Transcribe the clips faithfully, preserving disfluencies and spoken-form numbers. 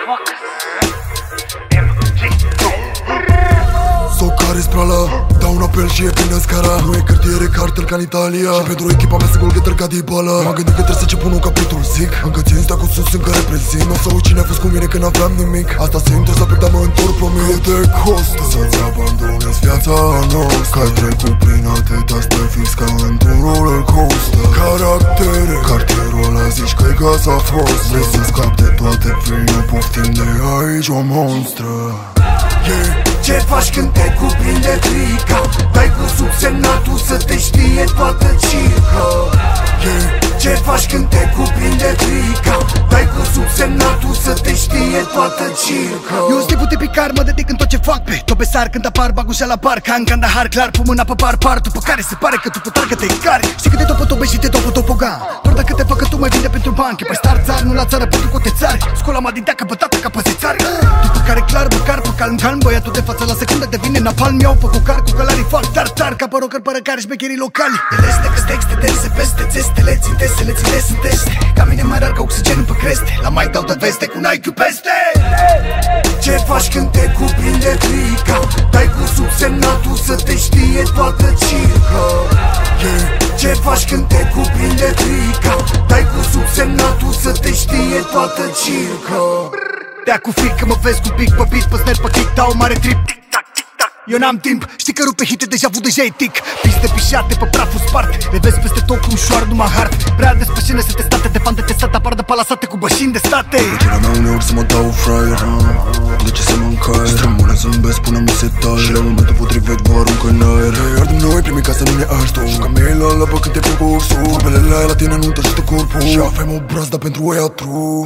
Socare sprala, dau un apel și e plină scara. Nu e cartiere, cartel ca în Italia. Și pentru echipa mea sunt golgheter ca Dybala. M-am gândit că trebuie să încep un nou capitol, zic. Încă țin sta cu sus, încă reprezint. O să uit cine a fost cu mine când aveam nimic. Asta simt, să plec, dar mă întorc, promit. Câte costă să-ți abandonezi viața noastră, că ai trecut prin atâta, stai fix ca într-un roller coaster. Caractere, cartierul ăla zici că-i casa fost. Vrei să scapi de toate, vei, nu poftim de aici o monstră. Yeah. Ce faci când te cuprinde frica? Dai cu subsemnatul să te știe toată circa. Yeah. Ce faci când te cuprinde frica? Dai cu subsemnatul să te știe toată circa. Eu sunt tipul tipicar, mă dedic în tot ce fac pe tope sar când apar, bag ușa la bar ca în Kandahar, clar, pun mâna pe bar, par. După care se pare că tu putar că te cari. Știi că te topă tobe și te topă topogan. Doar dacă te fac că tu mai vinde pentru bani. Că pe star țar, nu la țară pentru cote țari. Scola m-a din deacă, bătată ca păzețari. După care clar, măcar pe calm, calm. Băiatul de față la secundă devine napalm. Iau pe cucar cu călarii, fac tar-tar ca pe rocker, părăcari, șmecherii locali. Ele că texte, terse peste țestele, țintese, le ține sunt teste. Ca mine mai rar ca oxigenul pe creste. La mai dau de veste cu un I Q peste. Ce faci când te cuprinde frica? Dai cu subsemnatul să te știe toată circa. Yeah. Ce faci când te cuprinde frica? Dai cu subsemnatul să te știe toată circa. Dea cu frică mă vezi cu pic pe beat, pe snare, pe kick, dau mare trip. Eu n-am timp, știi că rupe hite, deja vu, deja e tic. Piste pișate, pe praful spart. Le vezi peste tot cu ușoar, numai hard. Prea des pe scenă se testate, de fan detestat. Apar de palasate cu bășini de state. Plăcerea mea uneori să mă dau fraier. De ce să mă încaier? Strămână, zâmbesc, pune-mi setare. Și la momentul potrivit vă arunc în aer. Te ardem noi, primii ca să nu ne arzi tu. Jucam mei la lapă când te pun cu ursul. Vorbelele aia la tine nu-mi tășește corpul. Și avem o brazdă pentru ăia true.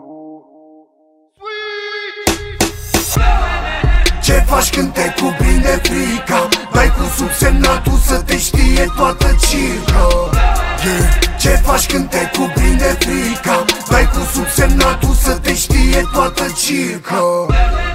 Ce faci când te cuprinde frica? Dai cu subsemnatul să te știe toată circa. Yeah. Ce faci când te cuprinde frica? Dai cu subsemnatul să te știe toată circa.